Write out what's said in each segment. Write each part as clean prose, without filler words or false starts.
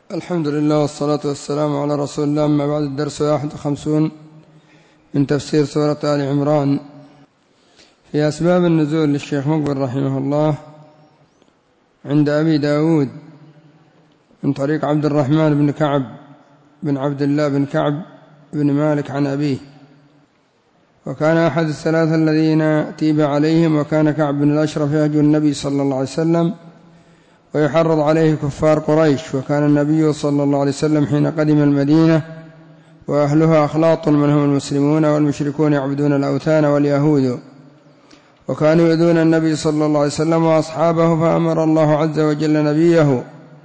الحمد لله والصلاة والسلام على رسول الله. أما بعد، الدرس 51 من تفسير سورة آل عمران. في أسباب النزول للشيخ مقبل رحمه الله عند أبي داود من طريق عبد الرحمن بن كعب بن عبد الله بن كعب بن مالك عن أبيه، وكان أحد الثلاثة الذين تيب عليهم، وكان كعب بن الأشرف يهجو النبي صلى الله عليه وسلم ويحرض عليه كفار قريش. وكان النبي صلى الله عليه وسلم حين قدم المدينة وأهلها أخلاط من هم المسلمون والمشركون يعبدون الأوثان واليهود، وكانوا يؤذون النبي صلى الله عليه وسلم وأصحابه، فأمر الله عز وجل نبيه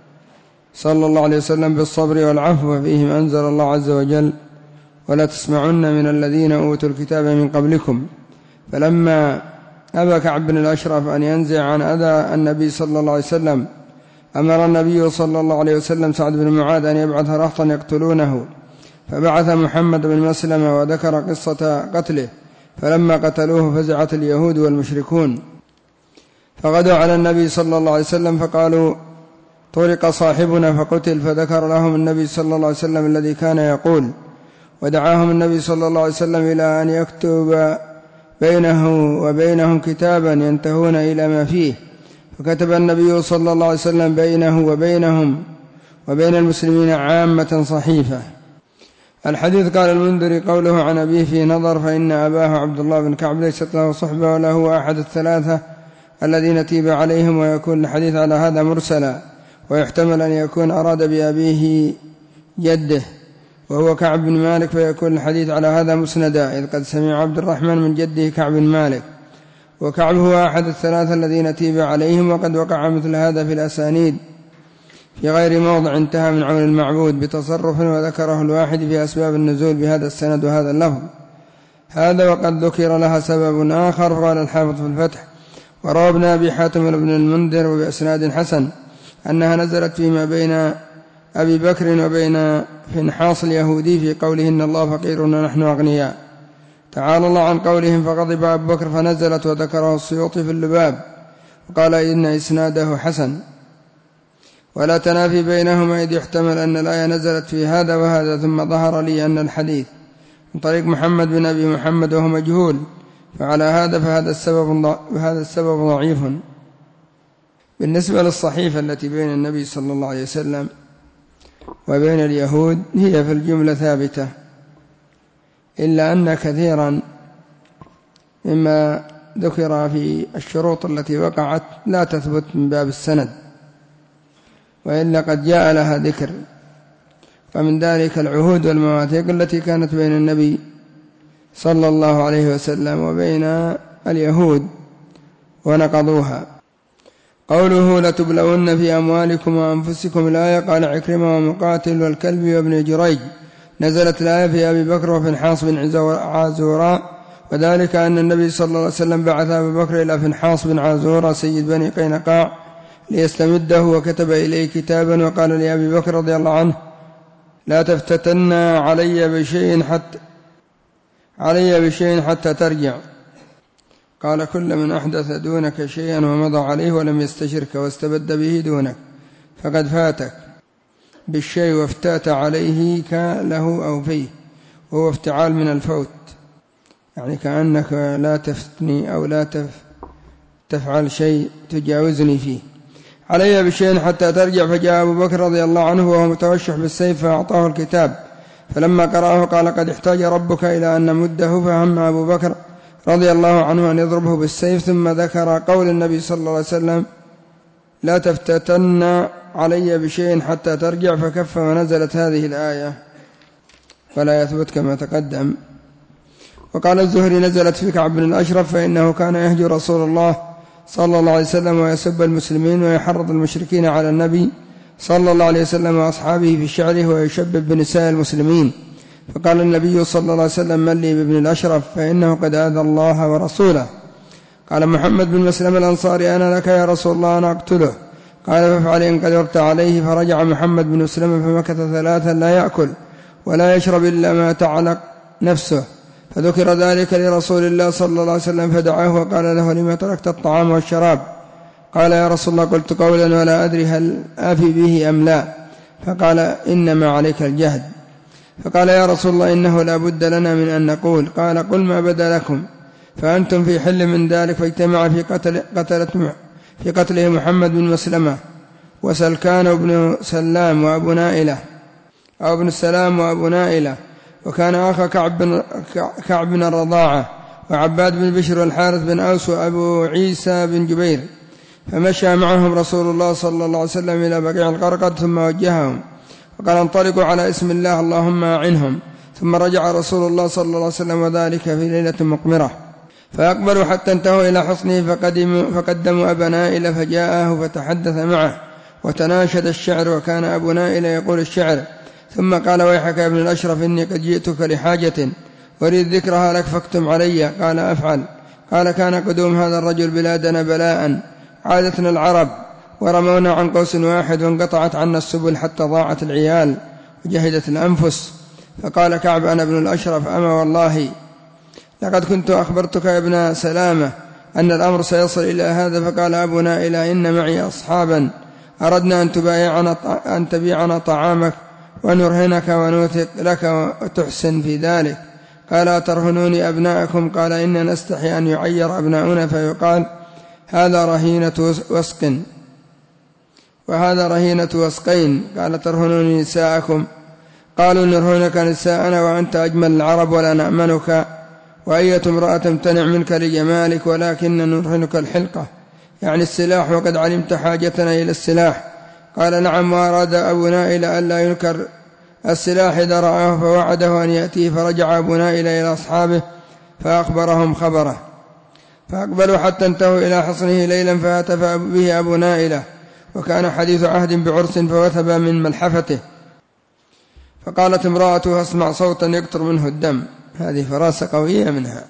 صلى الله عليه وسلم بالصبر والعفو، وفيهم أنزل الله عز وجل: ولا تسمعن من الذين أوتوا الكتاب من قبلكم. فلما أبى كعب بن الأشرف أن ينزع عن أذى النبي صلى الله عليه وسلم، أمر النبي صلى الله عليه وسلم سعد بن معاذ أن يبعث رهطا يقتلونه، فبعث محمد بن مسلمة وذكر قصة قتله. فلما قتلوه فزعت اليهود والمشركون، فغدوا على النبي صلى الله عليه وسلم فقالوا: طرق صاحبنا فقتل. فذكر لهم النبي صلى الله عليه وسلم الذي كان يقول، ودعاهم النبي صلى الله عليه وسلم إلى أن يكتب بينه وبينهم كتابا ينتهون إلى ما فيه، فكتب النبي صلى الله عليه وسلم بينه وبينهم وبين المسلمين عامة صحيفة. الحديث. قال المنذري: قوله عن أبيه في نظر، فإن أباه عبد الله بن كعب ليست له صحبة وله أحد الثلاثة الذين تيب عليهم، ويكون الحديث على هذا مرسلا، ويحتمل أن يكون أراد بأبيه جده وهو كعب بن مالك، فيكون الحديث على هذا مسندا، إذ قد سمع عبد الرحمن من جده كعب بن مالك، وكعب هو أحد الثلاثة الذين تيب عليهم. وقد وقع مثل هذا في الأسانيد في غير موضع انتهى من عون المعبود بتصرف، وذكره الواحد في أسباب النزول بهذا السند وهذا اللفظ هذا، وقد ذكر لها سبب آخر. قال الحافظ في الفتح: وروى ابن أبي حاتم بن المنذر وبإسناد حسن أنها نزلت فيما بين أبي بكر وبين فنحاص اليهودي في قوله: إن الله فقير ونحن أغنياء. تعالى الله عن قولهم فغضب أبو بكر، فنزلت، وذكره السيوطي في اللباب وقال إن إسناده حسن، ولا تنافي بينهما، إذ يحتمل أن الآية نزلت في هذا وهذا. ثم ظهر لي أن الحديث من طريق محمد بن أبي محمد وهو مجهول، فعلى هذا فهذا السبب ضعيف. بالنسبة للصحيفة التي بين النبي صلى الله عليه وسلم وبين اليهود، هي في الجملة ثابتة، إلا أن كثيرا مما ذكر في الشروط التي وقعت لا تثبت من باب السند، وإلا قد جاء لها ذكر. ومن ذلك العهود والمواثيق التي كانت بين النبي صلى الله عليه وسلم وبين اليهود ونقضوها. قوله: لتبلون في أموالكم وأنفسكم، الآية. قال عكرمة ومقاتل والكلب وابن جريج: نزلت الآية في أبي بكر وفنحاص بن عازوراء، وذلك أن النبي صلى الله عليه وسلم بعث أبي بكر إلى فنحاص بن عازوراء سيد بني قينقاع ليستمده، وكتب إليه كتابا، وقال لأبي بكر رضي الله عنه: لا تفتتن علي بشيء حتى ترجع. قال: كل من أحدث دونك شيئا ومضى عليه ولم يستشرك واستبد به دونك فقد فاتك بالشيء وافتات عليه كله أو فيه، وهو افتعال من الفوت، يعني كأنك لا تفتني أو لا تفعل شيء تجاوزني فيه. علي بشيء حتى ترجع. فجاء أبو بكر رضي الله عنه وهو متوشح بالسيف، فأعطاه الكتاب، فلما قرأه قال: قد احتاج ربك إلى أن نمده. فهم أبو بكر رضي الله عنه أن يضربه بالسيف، ثم ذكر قول النبي صلى الله عليه وسلم: لا تفتتن علي بشيء حتى ترجع، فكف، ونزلت هذه الآية، فلا يثبت كما تقدم. وقال الزهري: نزلت في كعب بن الأشرف، فإنه كان يهجو رسول الله صلى الله عليه وسلم ويسب المسلمين ويحرض المشركين على النبي صلى الله عليه وسلم وأصحابه في شعره، ويشبب بنساء المسلمين. فقال النبي صلى الله عليه وسلم: من لي بابن الأشرف، فإنه قد آذى الله ورسوله. قال محمد بن مسلم الأنصاري: أنا لك يا رسول الله، أنا أقتله. قال: فافعل إن قدرت عليه. فرجع محمد بن مسلم فمكث 3 لا يأكل ولا يشرب إلا ما تعلق نفسه، فذكر ذلك لرسول الله صلى الله عليه وسلم، فدعاه وقال له: لما تركت الطعام والشراب؟ قال: يا رسول الله، قلت قولا ولا أدري هل آفي به أم لا. فقال إنما عليك الجهد. فقال يا رسول الله إنه لا بد لنا من أن نقول. قال قل ما بدا لكم، فأنتم في حل من ذلك. فاجتمع في قتله محمد بن مسلمة وسلكان بن سلام وأبو نائلة أو ابن السلام وأبو نائلة، وكان أخا كعب بن الرضاعة وعباد بن بشر والحارث بن أوس وأبو عيسى بن جبير. فمشى معهم رسول الله صلى الله عليه وسلم إلى بقيع القرقد ثم وجههم وقال انطلقوا على اسم الله اللهم أعنهم. ثم رجع رسول الله صلى الله عليه وسلم وذلك في ليلة مقمرة. فأقبلوا حتى انتهوا إلى حصنه فقدموا أبا نائلة فجاءه فتحدث معه وتناشد الشعر، وكان أبو نائلة يقول الشعر. ثم قال ويحك يا ابن الأشرف إني قد جئتك لحاجة أريد ذكرها لك فاكتم علي. قال أفعل. قال كان قدوم هذا الرجل بلادنا بلاء، عادتنا العرب ورمونا عن قوس واحد وانقطعت عنا السبل حتى ضاعت العيال وجهدت الأنفس. فقال كعب أنا ابن الأشرف أما والله لقد كنت أخبرتك يا ابن سلامة أن الأمر سيصل إلى هذا. فقال أبو نائلة إن معي أصحابا أردنا أن تبيعنا طعامك ونرهنك ونوثق لك وتحسن في ذلك. قال أترهنوني أبناءكم؟ قال إننا نستحي أن يعير أبناؤنا فيقال هذا رهينة وسق وهذا رهينة وسقين. قال ترهنوني نساءكم؟ قالوا نرهنك نساءنا وأنت أجمل العرب ولا نأمنك، وأية امرأة تمتنع منك لجمالك، ولكن نرهنك الحلقة يعني السلاح، وقد علمت حاجتنا إلى السلاح. قال نعم. وأراد أبو نائلة ألا ينكر السلاح إذا رآه فوعده أن يأتيه. فرجع أبو نائلة إلى أصحابه فأخبرهم خبره. فأقبلوا حتى انتهوا إلى حصنه ليلا فهتف به أبو نائلة، وكان حديث عهد بعرس فوثب من ملحفته. فقالت امرأته أسمع صوتا يقطر منه الدم. هذه فراسة قوية منها،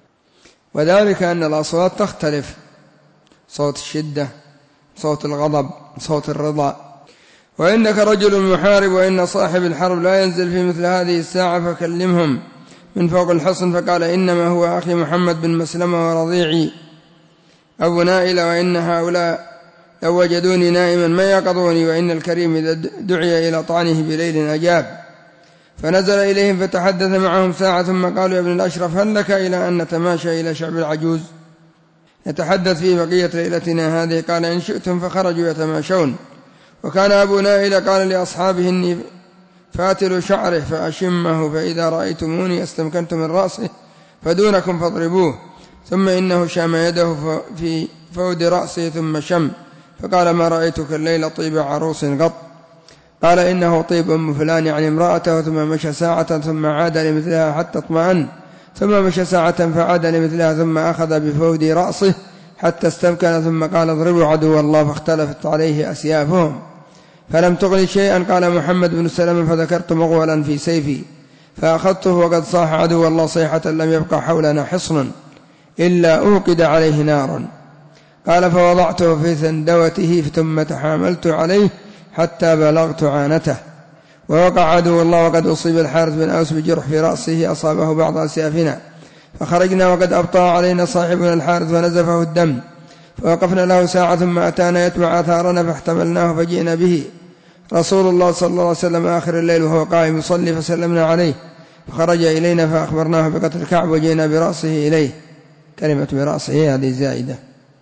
وذلك أن الأصوات تختلف، صوت الشدة، صوت الغضب، صوت الرضا. وإنك رجل محارب، وإن صاحب الحرب لا ينزل في مثل هذه الساعة فكلمهم من فوق الحصن. فقال إنما هو أخي محمد بن مسلمة ورضيعي أبو نائلة، وإن هؤلاء لو وجدوني نائما ما يقظوني، وإن الكريم إذا دعي إلى طعنه بليل أجاب. فنزل إليهم فتحدث معهم ساعة ثم قالوا يا ابن الأشرف هل لك إلى أن نتماشى إلى شعب العجوز نتحدث في بقية ليلتنا هذه؟ قال إن شئتم. فخرجوا يتماشون. وكان أبو نائلة قال لأصحابه إني فاتل شعره فأشمه، فإذا رأيتموني استمكنت من رأسه فدونكم فاضربوه. ثم إنه شام يده في فود رأسه ثم شم، فقال ما رأيتك الليل طيب عروس قط. قال إنه طيب أم فلان يعني امرأته. ثم مشى ساعة ثم عاد لمثلها حتى اطمأن، ثم مشى ساعة فعاد لمثلها، ثم أخذ بفود رأسه حتى استمكن، ثم قال اضربوا عدو الله. فاختلفت عليه أسيافهم فلم تغني شيئا. قال محمد بن سلمة فذكرت مغولا في سيفي فأخذته وقد صاح عدو الله صيحة لم يبقى حولنا حصن إلا أوقد عليه نار. قال فوضعته في ثندوته ثم تحاملت عليه حتى بلغت عانته. ووقع عدو الله وقد أصيب الحارث بن أوس بجرح في رأسه أصابه بعض أسيافنا. فخرجنا وقد أبطأ علينا صاحبنا الحارث ونزفه الدم، فوقفنا له ساعة ثم أتانا يتبع آثارنا فاحتملناه فجئنا به رسول الله صلى الله عليه وسلم آخر الليل وهو قائم يصلي، فسلمنا عليه فخرج إلينا فأخبرناه بقتل كعب وجئنا برأسه إليه. كلمة برأسه هذه زائدة،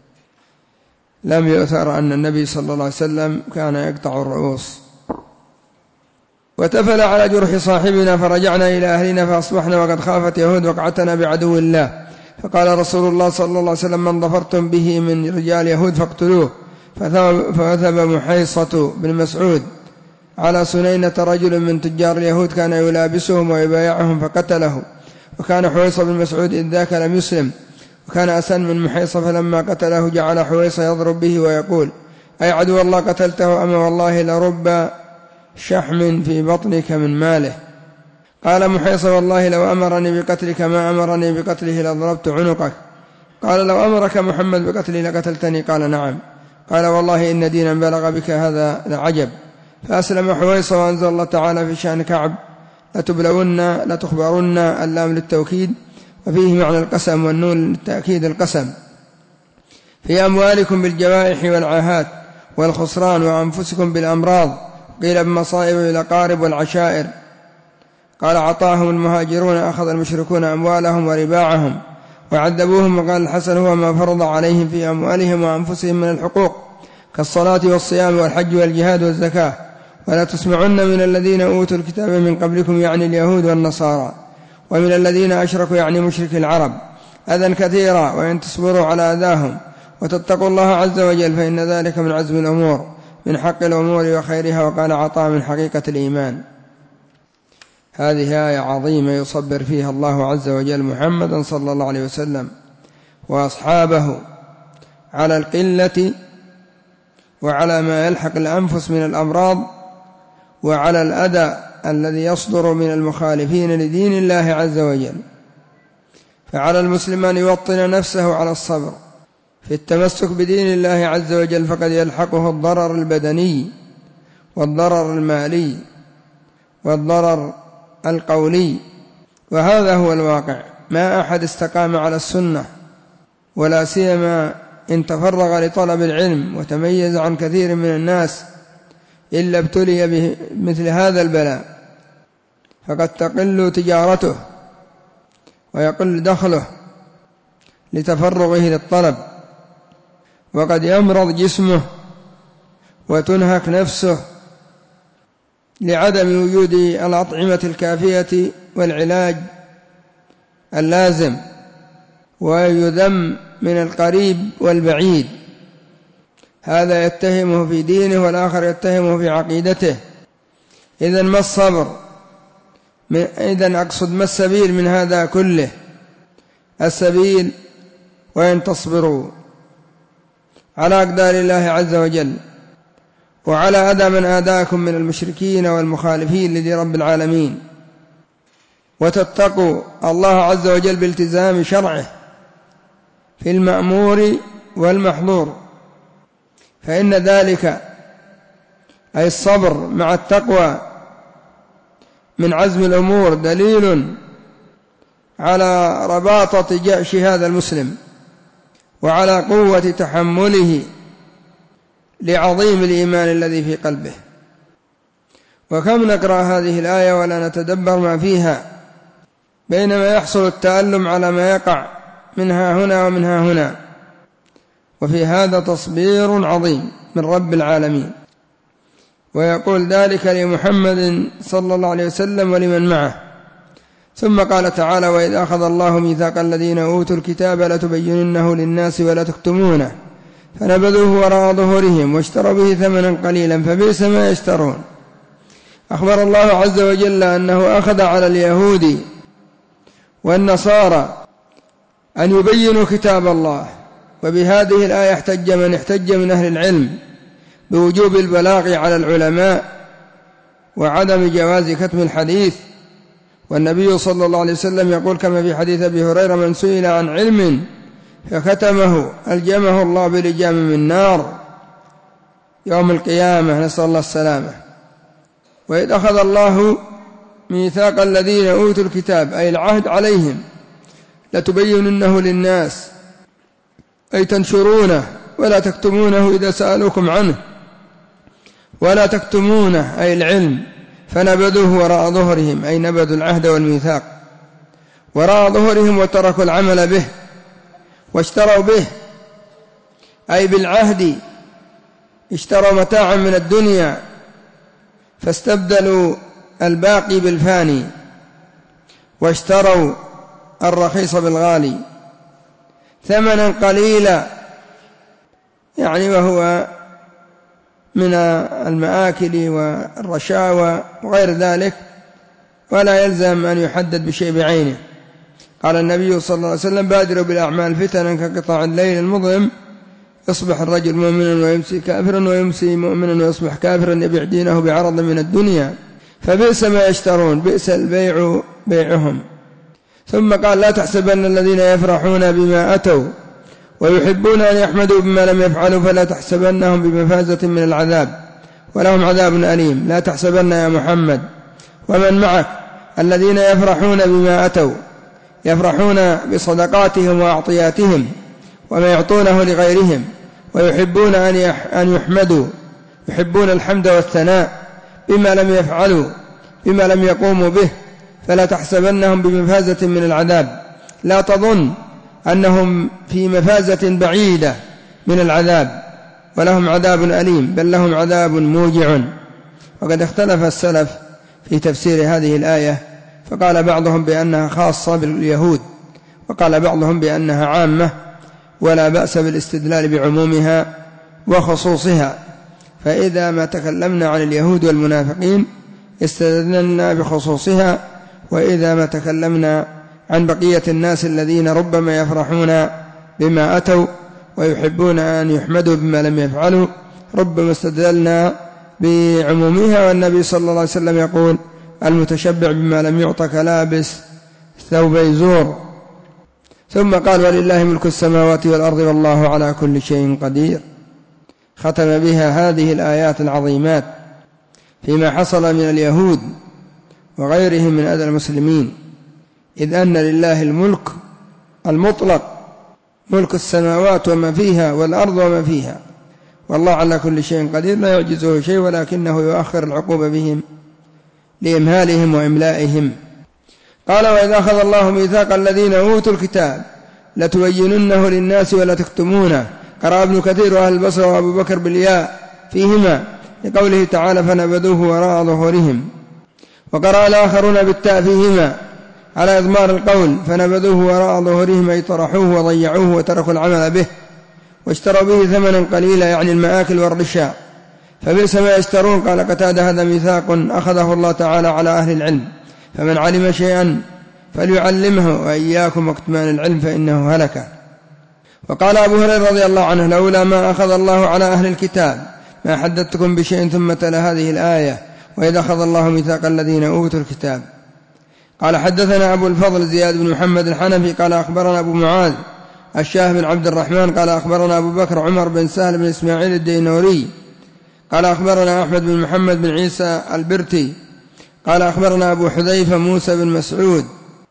لم يؤثر أن النبي صلى الله عليه وسلم كان يقطع الرؤوس. وتفل على جرح صاحبنا فرجعنا إلى أهلنا فأصبحنا وقد خافت يهود وقعتنا بعدو الله. فقال رسول الله صلى الله عليه وسلم من ظفرتم به من رجال يهود فاقتلوه. فذهب محيصة بن مسعود على سنينة رجل من تجار اليهود كان يلابسهم ويبايعهم فقتله. وكان حويصة بن مسعود إذ ذاك لم يسلم، وكان أسن من محيصة، فلما قتله جعل حويصة يضرب به ويقول أي عدو الله قتلته أما والله لرب شحم في بطنك من ماله. قال محيصة والله لو أمرني بقتلك ما أمرني بقتله لضربت عنقك. قال لو أمرك محمد بقتلي لقتلتني؟ قال نعم. قال والله إن دينا بلغ بك هذا لعجب. فأسلم حويصة وأنزل الله تعالى في شأن كعب لتبلون لتخبرن، اللام للتوكيد وفيه معنى القسم والنون للتأكيد القسم، في أموالكم بالجوائح والعاهات والخسران وأنفسكم بالأمراض قيل بمصائب الأقارب والعشائر. قال عطاهم المهاجرون أخذ المشركون أموالهم ورباعهم وعذبوهم. وقال الحسن هو ما فرض عليهم في أموالهم وأنفسهم من الحقوق كالصلاة والصيام والحج والجهاد والزكاة. ولا تسمعن من الذين أوتوا الكتاب من قبلكم يعني اليهود والنصارى ومن الذين أشركوا يعني مشرك العرب أذى كثيرا وإن تصبروا على أذاهم وتتقوا الله عز وجل فإن ذلك من عزم الأمور من حق الأمور وخيرها. وقال عطاء من حقيقة الإيمان. هذه آية عظيمة يصبر فيها الله عز وجل محمدا صلى الله عليه وسلم وأصحابه على القلة وعلى ما يلحق الأنفس من الأمراض وعلى الأذى الذي يصدر من المخالفين لدين الله عز وجل. فعلى المسلم أن يوطن نفسه على الصبر في التمسك بدين الله عز وجل، فقد يلحقه الضرر البدني والضرر المالي والضرر القولي، وهذا هو الواقع. ما أحد استقام على السنة ولا سيما إن تفرغ لطلب العلم وتميز عن كثير من الناس إلا ابتلي بمثل هذا البلاء، فقد تقل تجارته ويقل دخله لتفرغه للطلب، وقد يمرض جسمه وتنهك نفسه لعدم وجود الأطعمة الكافية والعلاج اللازم، ويذم من القريب والبعيد. هذا يتهمه في دينه والآخر يتهمه في عقيدته. إذن ما الصبر؟ إذن أقصد ما السبيل من هذا كله؟ السبيل وإن تصبروا على أقدار الله عز وجل وعلى أذى من آذاكم من المشركين والمخالفين لدين رب العالمين، وتتقوا الله عز وجل بالتزام شرعه في المأمور والمحظور، فإن ذلك أي الصبر مع التقوى من عزم الأمور دليل على رباطة جأش هذا المسلم وعلى قوة تحمله لعظيم الإيمان الذي في قلبه. وكم نقرأ هذه الآية ولا نتدبر ما فيها، بينما يحصل التألم على ما يقع منها هنا ومنها هنا، وفي هذا تصبير عظيم من رب العالمين. ويقول ذلك لمحمد صلى الله عليه وسلم ولمن معه. ثم قال تعالى: وإذ أخذ الله ميثاق الذين أوتوا الكتاب لتبيننه للناس ولا تكتمونه فنبذوه وراء ظهورهم واشتروا به ثمنا قليلا فبئس ما يشترون. أخبر الله عز وجل أنه أخذ على اليهود والنصارى أن يبينوا كتاب الله، وبهذه الآية احتج من احتج من أهل العلم بوجوب البلاغ على العلماء وعدم جواز كتم الحديث. والنبي صلى الله عليه وسلم يقول كما في حديث أبي هريرة: من سئل عن علم فكتمه ألجمه الله بلجام من نار يوم القيامة، نسأل الله السلامة. وإذ أخذ الله ميثاق الذين أوتوا الكتاب أي العهد عليهم لتبيننه للناس أي تنشرونه ولا تكتمونه إذا سألوكم عنه، ولا تكتمونه أي العلم، فنبذوه وراء ظهرهم أي نبذوا العهد والميثاق وراء ظهرهم وتركوا العمل به، واشتروا به أي بالعهد اشتروا متاعا من الدنيا فاستبدلوا الباقي بالفاني، واشتروا الرخيص بالغالي ثمنا قليلا، يعني وهو من المآكل والرشاوى وغير ذلك، ولا يلزم أن يحدد بشيء بعينه. قال النبي صلى الله عليه وسلم: بادروا بالأعمال فتنا كقطاع الليل المظلم، يصبح الرجل مؤمنا ويمسي كافرا ويمسي مؤمنا ويصبح كافرا يبيع دينه بعرض من الدنيا، فبئس ما يشترون، بئس البيع بيعهم. ثم قال: لا تحسبن الذين يفرحون بما أتوا ويحبون أن يحمدوا بما لم يفعلوا فلا تحسبنهم بمفازة من العذاب ولهم عذاب أليم. لا تحسبن يا محمد ومن معك الذين يفرحون بما أتوا، يفرحون بصدقاتهم وأعطياتهم وما يعطونه لغيرهم، ويحبون أن يحمدوا، يحبون الحمد والثناء، بما لم يفعلوا بما لم يقوموا به، فلا تحسبنهم بمفازة من العذاب. لا تظن أنهم في مفازة بعيدة من العذاب ولهم عذاب أليم، بل لهم عذاب موجع. وقد اختلف السلف في تفسير هذه الآية، فقال بعضهم بأنها خاصة باليهود، وقال بعضهم بأنها عامة ولا بأس بالاستدلال بعمومها وخصوصها. فإذا ما تكلمنا عن اليهود والمنافقين استدللنا بخصوصها، وإذا ما تكلمنا عن بقية الناس الذين ربما يفرحون بما أتوا ويحبون أن يحمدوا بما لم يفعلوا ربما استدللنا بعمومها. والنبي صلى الله عليه وسلم يقول: المتشبع بما لم يعط كلابس ثوبي زور. ثم قال: ولله ملك السماوات والأرض والله على كل شيء قدير. ختم بها هذه الآيات العظيمات فيما حصل من اليهود وغيرهم من أذى المسلمين، إذ أن لله الملك المطلق، ملك السماوات وما فيها والأرض وما فيها، والله على كل شيء قدير، لا يعجزه شيء، ولكنه يؤخر العقوبة بهم لإمهالهم وإملائهم. قال: وإذا أخذ الله ميثاق الذين أوتوا الكتاب لتبيننه للناس ولا تكتمونه. قرأ ابن كثير وأهل البصرة وأبو بكر بالياء فيهما لقوله تعالى: فنبذوه وراء ظهورهم. وقرأ الآخرون بالتاء فيهما على إضمار القول: فنبذوه وراء ظهورهم، أي طرحوه وضيعوه وتركوا العمل به واشتروا به ثمنا قليلا، يعني المآكل والرشاء، فبئس ما يشترون. قال قتادة: هذا ميثاق أخذه الله تعالى على أهل العلم، فمن علم شيئا فليعلمه، وإياكم وكتمان العلم فإنه هلكة. وقال أبو هريرة رضي الله عنه: لولا ما أخذ الله على أهل الكتاب ما حدثتكم بشيء، ثم تلا هذه الآية: وإذا أخذ الله ميثاق الذين أوتوا الكتاب. قال: حدثنا أبو الفضل زياد بن محمد الحنفي قال: أخبرنا أبو معاذ الشاه بن عبد الرحمن قال: أخبرنا أبو بكر عمر بن سهل بن إسماعيل الدينوري قال: أخبرنا أحمد بن محمد بن عيسى البرتي قال: أخبرنا أبو حذيفة موسى بن مسعود.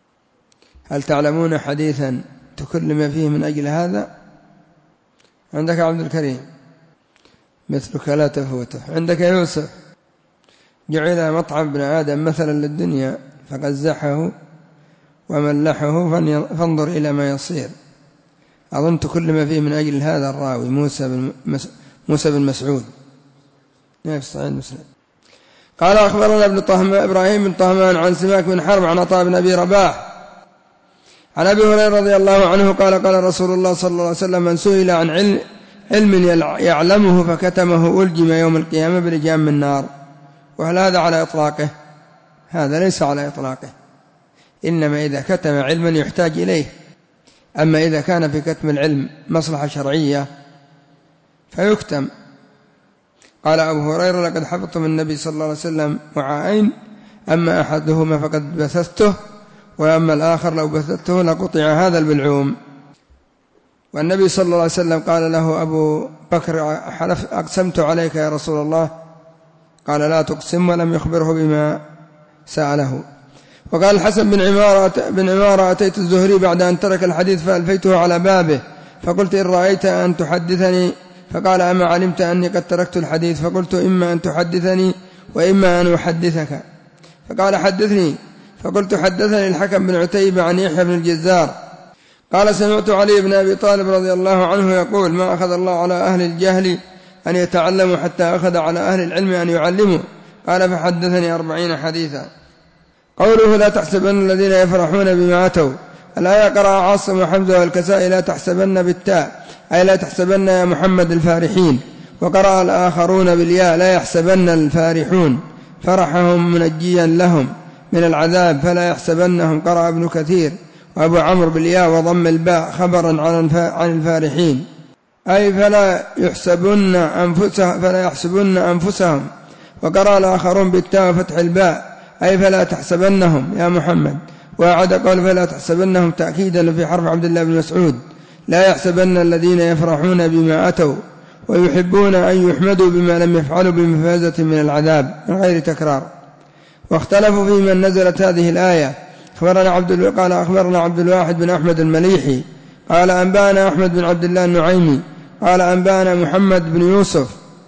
هل تعلمون حديثا تكلم فيه من أجل هذا؟ عندك عبد الكريم مثلك لا تفوته. عندك يوسف: جعل مطعم ابن آدم مثلا للدنيا فقزحه وملحه فانظر إلى ما يصير. أظن تكلم فيه من أجل هذا الراوي موسى بن مسعود في صحيح مسلم. قال: أخبرنا إبراهيم بن طهمان عن سماك بن حرب عن عطاء بن أبي رباح عن أبي هريرة رضي الله عنه قال: قال رسول الله صلى الله عليه وسلم: من سئل عن علم يعلمه فكتمه ألجم يوم القيامة بلجام من النار. وهل هذا على إطلاقه؟ هذا ليس على إطلاقه، إنما إذا كتم علما يحتاج إليه. أما إذا كان في كتم العلم مصلحة شرعية فيكتم. قال أبو هريرة: لقد حفظت من النبي صلى الله عليه وسلم وعاءين، أما أحدهما فقد بثثته، وأما الآخر لو بثثته لقطع هذا البلعوم. والنبي صلى الله عليه وسلم قال له أبو بكر: أقسمت عليك يا رسول الله؟ قال: لا تقسم، ولم يخبره بما سأله. وقال الحسن بن عمارة: أتيت الزهري بعد أن ترك الحديث فألفيته على بابه، فقلت: إن رأيت أن تحدثني؟ فقال: أما علمت أني قد تركت الحديث؟ فقلت: إما أن تحدثني وإما أن أحدثك. فقال: حدثني. فقلت: حدثني الحكم بن عتيبة عن يحيى بن الجزار قال: سمعت علي بن أبي طالب رضي الله عنه يقول: ما أخذ الله على أهل الجهل أن يتعلموا حتى أخذ على أهل العلم أن يعلموا. قال: فحدثني 40 حديثا. قوله: لا تحسبن الذين يفرحون بما أتوا. الآية قرأ عاصم وحمزة والكسائي: لا تحسبن بالتاء، أي لا تحسبن يا محمد الفارحين. وقرأ الآخرون بالياء: لا يحسبن الفارحون فرحهم منجيا لهم من العذاب، فلا يحسبنهم. قرأ ابن كثير وأبو عمرو بالياء وضم الباء خبرا عن الفارحين، أي فلا يحسبن أنفسهم. وقرأ الآخرون بالتاء وفتح الباء، أي فلا تحسبنهم يا محمد. وأعاد قول: فلا تحسبنهم تأكيدا في حرف عبد الله بن مسعود: لا يحسبن الذين يفرحون بما أتوا ويحبون أن يحمدوا بما لم يفعلوا بمفازة من العذاب، من غير تكرار. واختلفوا في من نزلت هذه الآية. قال: أخبرنا عبد الواحد بن أحمد المليحي قال: أنبانا أحمد بن عبد الله النعيمي قال: أنبانا محمد بن يوسف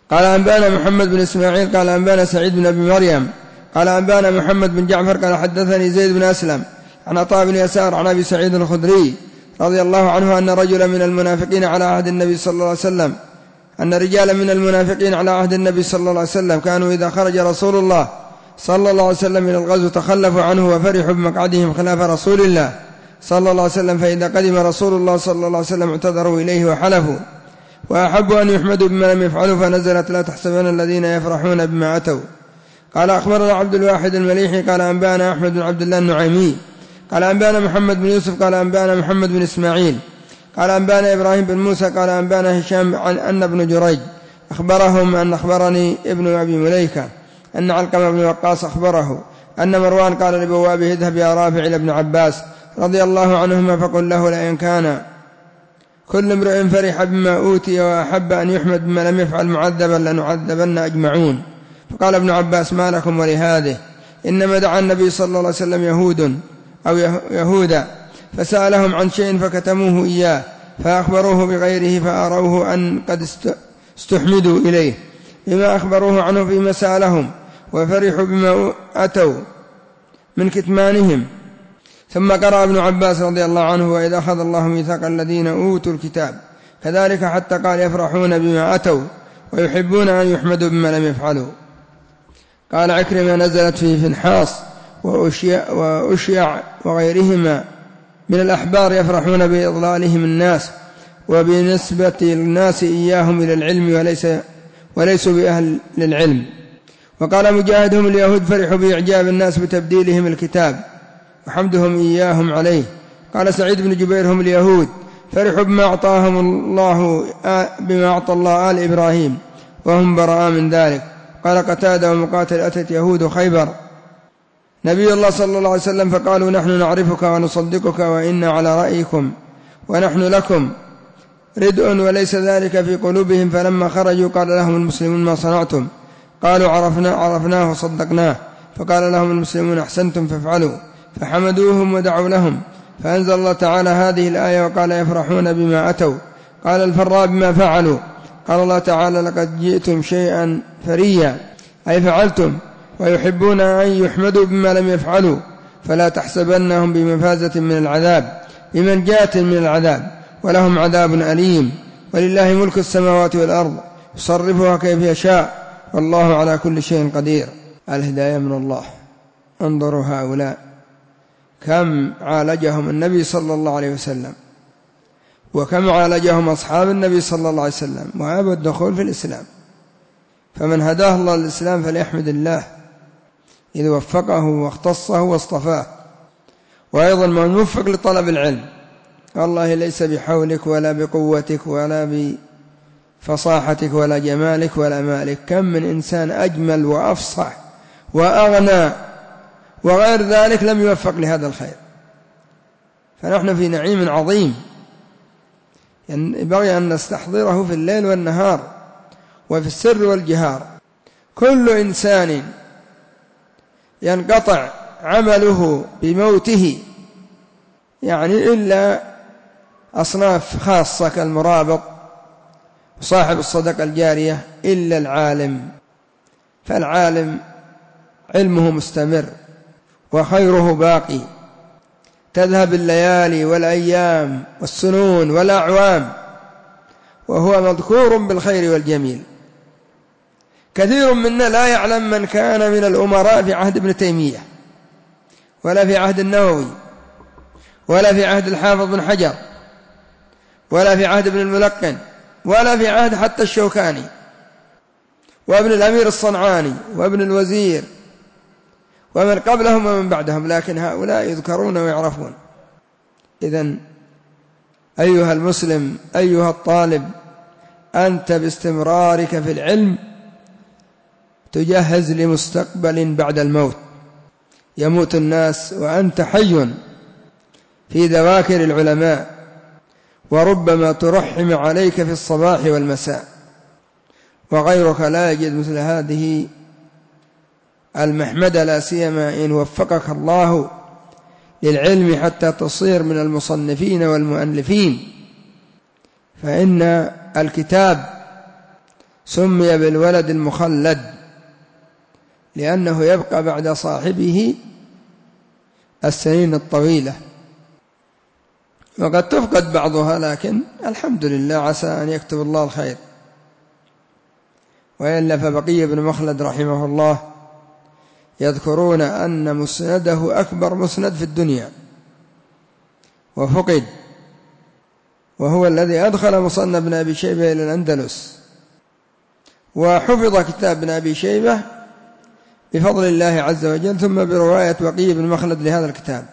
قال أنبانا محمد بن إسماعيل قال أنبانا سعيد بن أبي مريم قال أنبانا محمد بن جعفر قال حدثني زيد بن أسلم عن عطاء بن يسار عن أبي سعيد الخدري رضي الله عنه أن رجلا من المنافقين على عهد النبي صلى الله عليه وسلم أن رجالا من المنافقين على عهد النبي صلى الله عليه وسلم كانوا إذا خرج رسول الله صلى الله عليه وسلم من الغزو تخلفوا عنه وفرحوا بمقعدهم خلاف رسول الله صلى الله عليه وسلم، فإذا قدم رسول الله صلى الله عليه وسلم اعتذروا إليه وحلفوا وأحبوا أن يحمدوا بما لم يفعلوا، فنزلت لا تحسبن الذين يفرحون بما أتوا. قال أخبرنا عبد الواحد المليحي قال أنبانا أحمد بن عبد الله النعيمي قال أنبانا محمد بن يوسف قال أنبانا محمد بن إسماعيل قال أنبانا إبراهيم بن موسى قال أنبانا هشام عن أن ابن جريج أخبرهم أن أخبرني ابن أبي مليكة أن علقمة بن وقاص أخبره أن مروان قال لبوابه اذهب يا رافع إلى ابن عباس رضي الله عنهما فقل له لئن كان كل امرئ فرح بما أوتي وأحب أن يحمد بما لم يفعل معذبا لنعذبن أجمعون. فقال ابن عباس ما لكم ولهذه؟ إنما دعا النبي صلى الله عليه وسلم يهودا فسألهم عن شيء فكتموه إياه فأخبروه بغيره فأروه أن قد استحمدوا إليه بما أخبروه عنه فيما سألهم وفرحوا بما أتوا من كتمانهم. ثم قرأ ابن عباس رضي الله عنه وإذا أخذ الله ميثاق الذين أوتوا الكتاب كذلك حتى قال يفرحون بما أتوا ويحبون أن يحمدوا بما لم يفعلوا. قال عكرمة نزلت في فنحاص وأشيع وغيرهما من الأحبار يفرحون بإضلالهم الناس وبنسبة الناس إياهم إلى العلم وليسوا بأهل للعلم. وقال مجاهدهم اليهود فرحوا بإعجاب الناس بتبديلهم الكتاب وحمدهم إياهم عليه. قال سعيد بن جبير هم اليهود فرحوا بما أعطى الله آل إبراهيم وهم براء من ذلك. قال قتادة ومقاتل أتت يهود خيبر نبي الله صلى الله عليه وسلم فقالوا نحن نعرفك ونصدقك وإنا على رأيكم ونحن لكم ردء وليس ذلك في قلوبهم، فلما خرجوا قال لهم المسلمون ما صنعتم؟ قالوا عرفناه وصدقناه. فقال لهم المسلمون أحسنتم فافعلوا، فحمدوهم ودعوا لهم، فأنزل الله تعالى هذه الآية وقال يفرحون بما أتوا. قال الفراء بما فعلوا. قال الله تعالى لقد جئتم شيئا فريا أي فعلتم، ويحبون أن يحمدوا بما لم يفعلوا، فلا تحسبنهم بمفازة من العذاب بمنجاة من العذاب ولهم عذاب أليم. ولله ملك السماوات والأرض يصرفها كيف يشاء والله على كل شيء قدير. الهداية من الله. انظروا هؤلاء كم عالجهم النبي صلى الله عليه وسلم وكم عالجهم أصحاب النبي صلى الله عليه وسلم وأبوا الدخول في الإسلام. فمن هداه الله للإسلام فليحمد الله إذ وفقه واختصه واصطفاه. وأيضا من وفق لطلب العلم والله ليس بحولك ولا بقوتك ولا بفصاحتك ولا جمالك ولا مالك. كم من إنسان أجمل وأفصح وأغنى وغير ذلك لم يوفق لهذا الخير. فنحن في نعيم عظيم ينبغي أن نستحضره في الليل والنهار وفي السر والجهار. كل إنسان ينقطع عمله بموته إلا أصناف خاصة كالمرابط وصاحب الصدقة الجارية إلا العالم، فالعالم علمه مستمر وخيره باقي، تذهب الليالي والأيام والسنون والأعوام وهو مذكور بالخير والجميل. كثير منا لا يعلم من كان من الأمراء في عهد ابن تيمية ولا في عهد النووي ولا في عهد الحافظ بن حجر ولا في عهد ابن الملقن ولا في عهد حتى الشوكاني وابن الأمير الصنعاني وابن الوزير ومن قبلهم ومن بعدهم، لكن هؤلاء يذكرون ويعرفون. إذن أيها المسلم أيها الطالب أنت باستمرارك في العلم تجهز لمستقبل بعد الموت. يموت الناس وأنت حي في ذواكر العلماء، وربما ترحم عليك في الصباح والمساء، وغيرك لا يجد مثل هذه المحمدة، لا سيما إن وفقك الله للعلم حتى تصير من المصنفين والمؤلفين. فإن الكتاب سمي بالولد المخلد لأنه يبقى بعد صاحبه السنين الطويلة، وقد تفقد بعضها، لكن الحمد لله عسى أن يكتب الله الخير. وإلا فبقي بن مخلد رحمه الله يذكرون أن مسنده أكبر مسند في الدنيا وفقد، وهو الذي أدخل مصنف ابن أبي شيبة إلى الأندلس، وحفظ كتاب ابن أبي شيبة بفضل الله عز وجل، ثم برواية بقي بن مخلد لهذا الكتاب.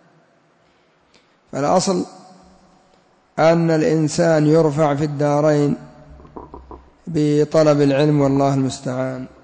فالأصل أن الإنسان يرفع في الدارين بطلب العلم، والله المستعان.